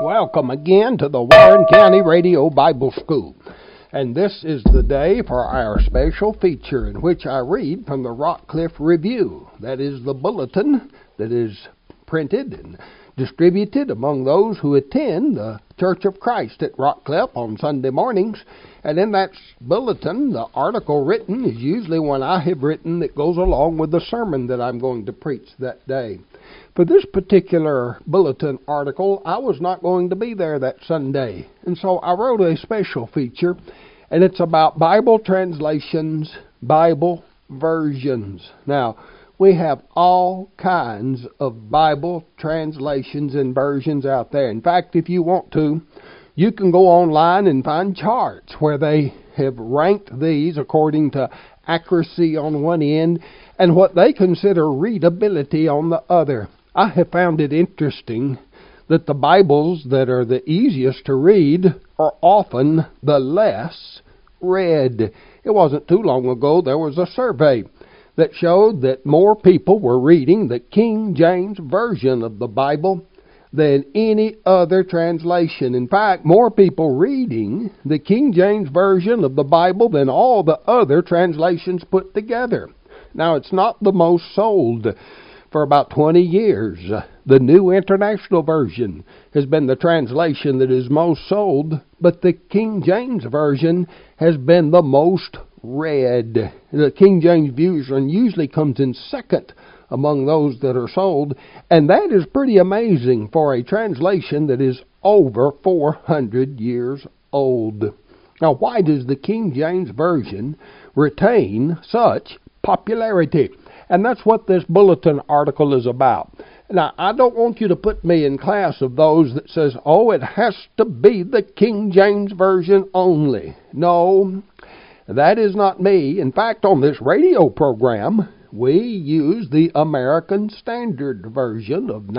Welcome again to the Warren County Radio Bible School. And this is the day for our special feature in which I read from the Rockcliffe Review. That is the bulletin that is printed and distributed among those who attend the Church of Christ at Rockcliffe on Sunday mornings. And in that bulletin, the article written is usually one I have written that goes along with the sermon that I'm going to preach that day. For this particular bulletin article, I was not going to be there that Sunday, and so I wrote a special feature, and it's about Bible translations, Bible versions. Now, we have all kinds of Bible translations and versions out there. In fact, if you want to, you can go online and find charts where they have ranked these according to accuracy on one end and what they consider readability on the other. I have found it interesting that the Bibles that are the easiest to read are often the less read. It wasn't too long ago there was a survey that showed that more people were reading the King James Version of the Bible than any other translation. In fact, more people reading the King James Version of the Bible than all the other translations put together. Now, it's not the most sold. For about 20 years, the New International Version has been the translation that is most sold, but the King James Version has been the most read. The King James Version usually comes in second among those that are sold, and that is pretty amazing for a translation that is over 400 years old. Now, why does the King James Version retain such popularity? And that's what this bulletin article is about. Now, I don't want you to put me in class of those that says, oh, it has to be the King James Version only. No, that is not me. In fact, on this radio program, we use the American Standard Version of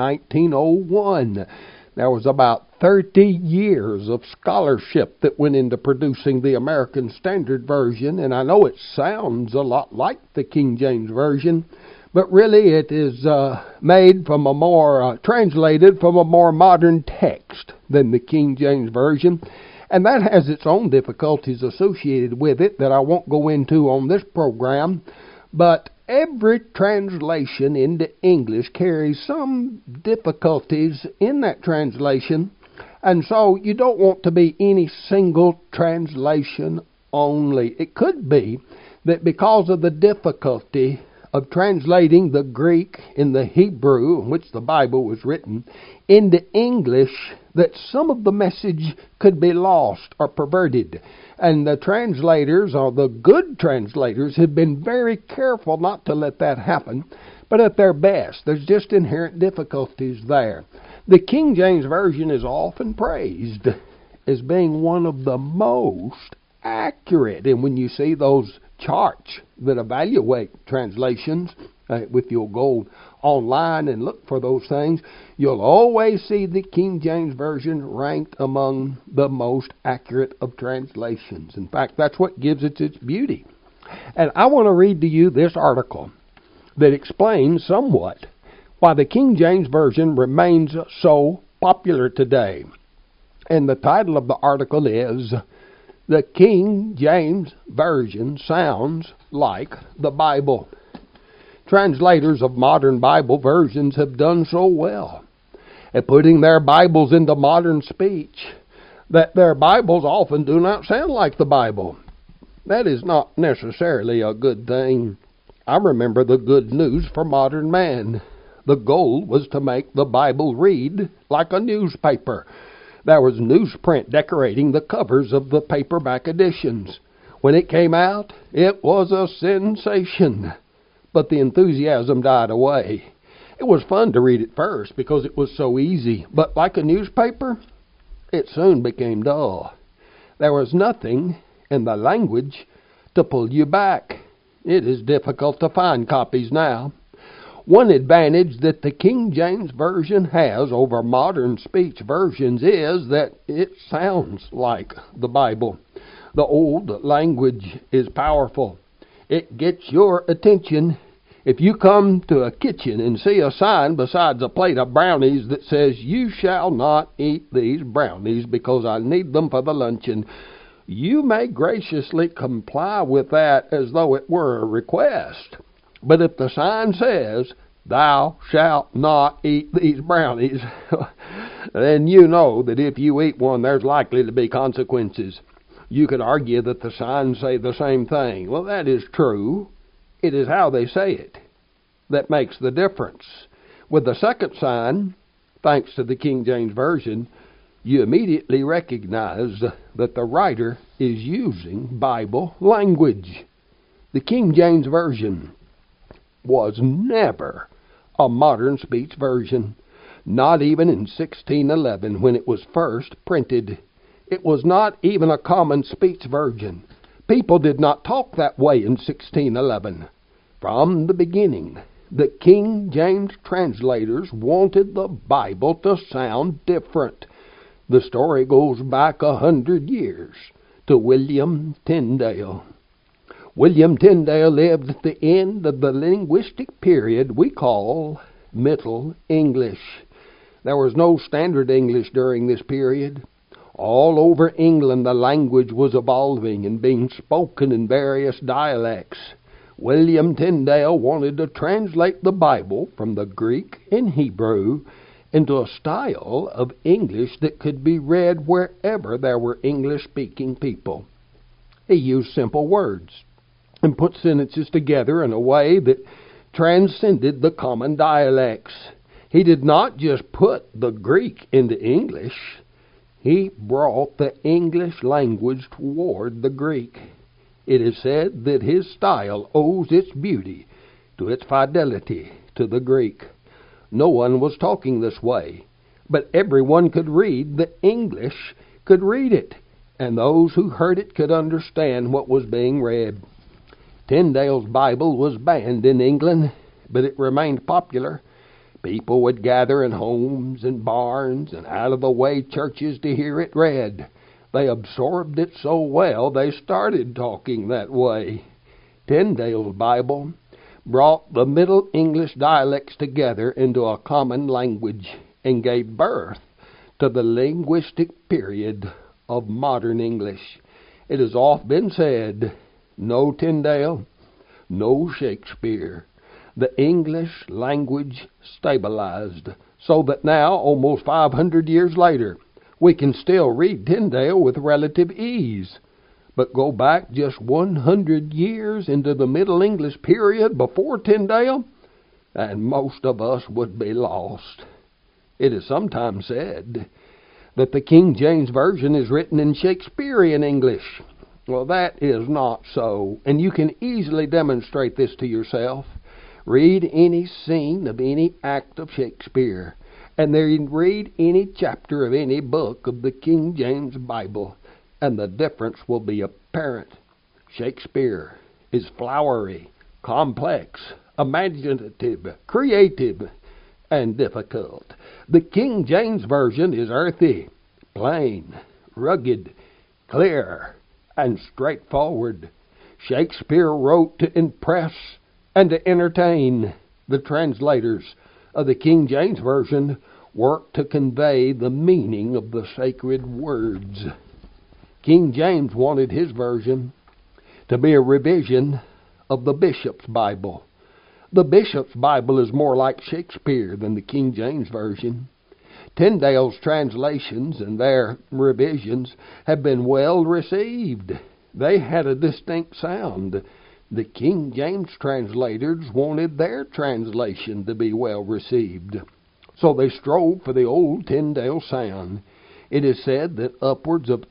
1901. There was about 30 years of scholarship that went into producing the American Standard Version, and I know it sounds a lot like the King James Version, but really it is made from a more, translated from a more modern text than the King James Version, and that has its own difficulties associated with it that I won't go into on this program, but every translation into English carries some difficulties in that translation, and so you don't want to be any single translation only. It could be that because of the difficulty of translating the Greek and the Hebrew, in which the Bible was written, into English, that some of the message could be lost or perverted. And the translators, or the good translators, have been very careful not to let that happen, but at their best. There's just inherent difficulties there. The King James Version is often praised as being one of the most accurate. And when you see those charts that evaluate translations, if you'll go online and look for those things, you'll always see the King James Version ranked among the most accurate of translations. In fact, that's what gives it its beauty. And I want to read to you this article that explains somewhat why the King James Version remains so popular today. And the title of the article is, "The King James Version Sounds Like the Bible." Translators of modern Bible versions have done so well at putting their Bibles into modern speech that their Bibles often do not sound like the Bible. That is not necessarily a good thing. I remember the Good News for Modern Man. The goal was to make the Bible read like a newspaper. There was newsprint decorating the covers of the paperback editions. When it came out, it was a sensation. But the enthusiasm died away. It was fun to read at first because it was so easy, but like a newspaper, it soon became dull. There was nothing in the language to pull you back. It is difficult to find copies now. One advantage that the King James Version has over modern speech versions is that it sounds like the Bible. The old language is powerful. It gets your attention If you come to a kitchen and see a sign besides a plate of brownies that says, "You shall not eat these brownies because I need them for the luncheon," you may graciously comply with that as though it were a request. But if the sign says, "Thou shalt not eat these brownies," then you know that if you eat one, there's likely to be consequences. You could argue that the signs say the same thing. Well, that is true. It is how they say it that makes the difference. With the second sign, thanks to the King James Version, you immediately recognize that the writer is using Bible language. The King James Version was never a modern speech version, not even in 1611 when it was first printed. It was not even a common speech version. People did not talk that way in 1611. From the beginning, the King James translators wanted the Bible to sound different. The story goes back 100 years to William Tyndale. William Tyndale lived at the end of the linguistic period we call Middle English. There was no standard English during this period. All over England the language was evolving and being spoken in various dialects. William Tyndale wanted to translate the Bible from the Greek and Hebrew into a style of English that could be read wherever there were English-speaking people. He used simple words and put sentences together in a way that transcended the common dialects. He did not just put the Greek into English. He brought the English language toward the Greek. It is said that his style owes its beauty to its fidelity to the Greek. No one was talking this way, but everyone could read the English, could read it, and those who heard it could understand what was being read. Tyndale's Bible was banned in England, but it remained popular. People would gather in homes and barns and out-of-the-way churches to hear it read. They absorbed it so well they started talking that way. Tyndale's Bible brought the Middle English dialects together into a common language and gave birth to the linguistic period of modern English. It has often been said, no Tyndale, no Shakespeare. The English language stabilized so that now, almost 500 years later, we can still read Tyndale with relative ease. But go back just 100 years into the Middle English period before Tyndale, and most of us would be lost. It is sometimes said that the King James Version is written in Shakespearean English. Well, that is not so, and you can easily demonstrate this to yourself. Read any scene of any act of Shakespeare, and then read any chapter of any book of the King James Bible, and the difference will be apparent. Shakespeare is flowery, complex, imaginative, creative, and difficult. The King James Version is earthy, plain, rugged, clear, and straightforward. Shakespeare wrote to impress and to entertain. The translators of the King James Version worked to convey the meaning of the sacred words. King James wanted his version to be a revision of the Bishop's Bible. The Bishop's Bible is more like Shakespeare than the King James Version. Tyndale's translations and their revisions have been well received. They had a distinct sound. The King James translators wanted their translation to be well received, so they strove for the old Tyndale sound. It is said that upwards of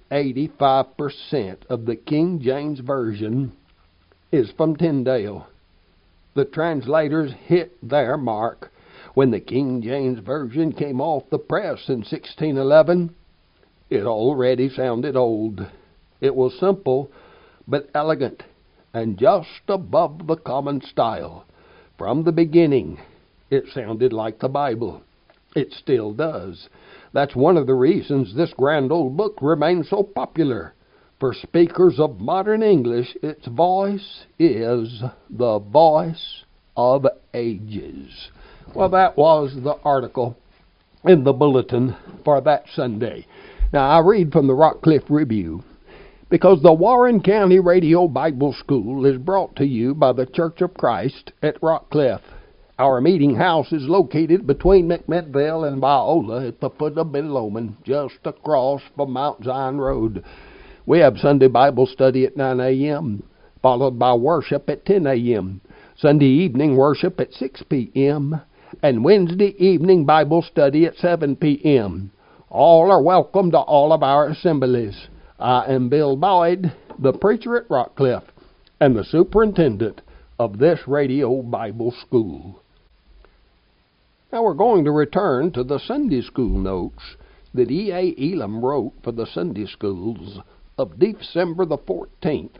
85% of the King James Version is from Tyndale. The translators hit their mark. When the King James Version came off the press in 1611, it already sounded old. It was simple but elegant, and just above the common style. From the beginning, it sounded like the Bible. It still does. That's one of the reasons this grand old book remains so popular. For speakers of modern English, its voice is the voice of Ages. Well, that was the article in the bulletin for that Sunday. Now, I read from the Rockcliffe Review, because the Warren County Radio Bible School is brought to you by the Church of Christ at Rockcliffe. Our meeting house is located between McMinnville and Viola at the foot of Ben Lomond, just across from Mount Zion Road. We have Sunday Bible study at 9 a.m., followed by worship at 10 a.m., Sunday evening worship at 6 p.m., and Wednesday evening Bible study at 7 p.m. All are welcome to all of our assemblies. I am Bill Boyd, the preacher at Rockcliffe, and the superintendent of this radio Bible school. Now we're going to return to the Sunday school notes that E.A. Elam wrote for the Sunday schools of December the 14th,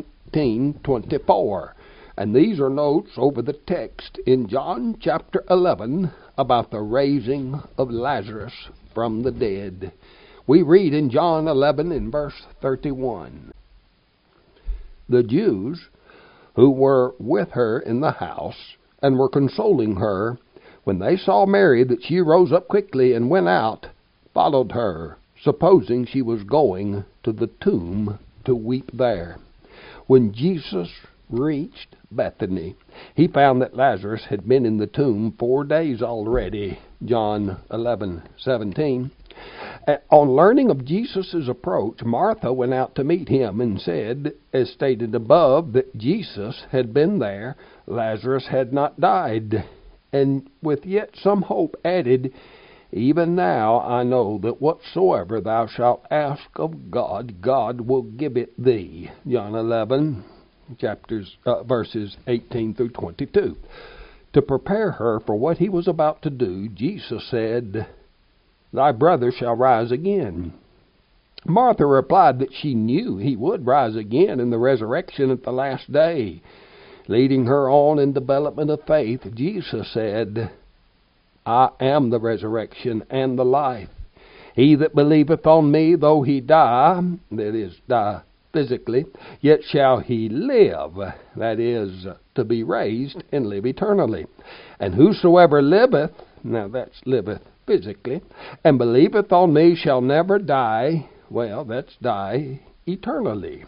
1924. And these are notes over the text in John chapter 11 about the raising of Lazarus from the dead. We read in John 11 in verse 31. The Jews who were with her in the house and were consoling her, when they saw Mary that she rose up quickly and went out, followed her, supposing she was going to the tomb to weep there. When Jesus reached Bethany, he found that Lazarus had been in the tomb 4 days already. John 11:17. On learning of Jesus' approach, Martha went out to meet him and said, as stated above, that Jesus had been there, Lazarus had not died. And with yet some hope added, even now I know that whatsoever thou shalt ask of God, God will give it thee. John 11, verses 18 through 22. To prepare her for what he was about to do, Jesus said, Thy brother shall rise again. Martha replied that she knew he would rise again in the resurrection at the last day. Leading her on in development of faith, Jesus said, I am the resurrection and the life. He that believeth on me, though he die, that is, die physically, yet shall he live, that is, to be raised and live eternally. And whosoever liveth, now that's liveth physically, and believeth on me shall never die, well, that's die eternally.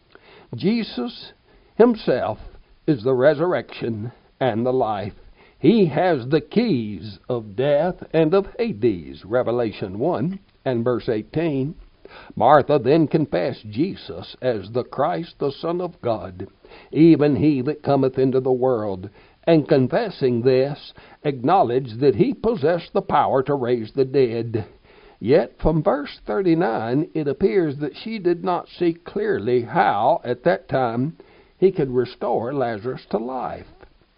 Jesus himself is the resurrection and the life. He has the keys of death and of Hades, Revelation 1 and verse 18. Martha then confessed Jesus as the Christ, the Son of God, even he that cometh into the world, and confessing this, acknowledged that he possessed the power to raise the dead. Yet from verse 39 it appears that she did not see clearly how, at that time, he could restore Lazarus to life.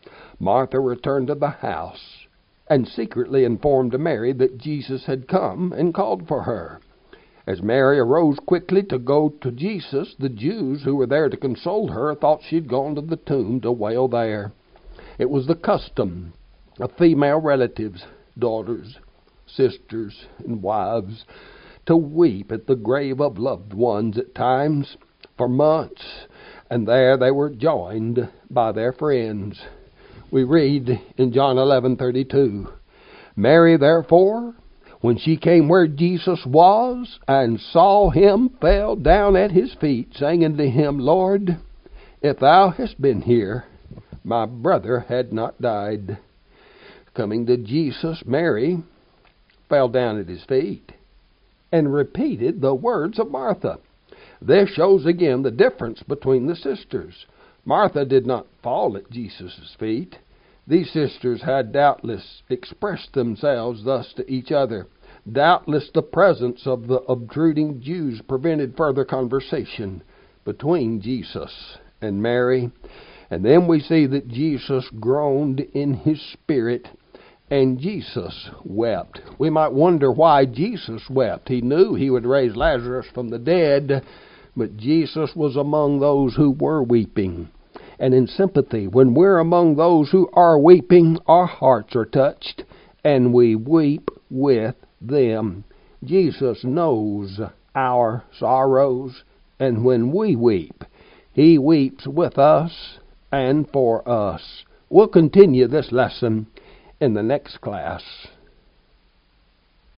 Martha returned to the house and secretly informed Mary that Jesus had come and called for her. As Mary arose quickly to go to Jesus, the Jews who were there to console her thought she'd gone to the tomb to wail there. It was the custom of female relatives, daughters, sisters, and wives, to weep at the grave of loved ones at times for months, and there they were joined by their friends. We read in John 11:32, Mary therefore, when she came where Jesus was, and saw him, fell down at his feet, saying unto him, Lord, if thou hadst been here, my brother had not died. Coming to Jesus, Mary fell down at his feet and repeated the words of Martha. This shows again the difference between the sisters. Martha did not fall at Jesus' feet. These sisters had doubtless expressed themselves thus to each other. Doubtless the presence of the obtruding Jews prevented further conversation between Jesus and Mary. And then we see that Jesus groaned in his spirit, and Jesus wept. We might wonder why Jesus wept. He knew he would raise Lazarus from the dead, but Jesus was among those who were weeping. And in sympathy, when we're among those who are weeping, our hearts are touched, and we weep with them. Jesus knows our sorrows, and when we weep, he weeps with us and for us. We'll continue this lesson in the next class.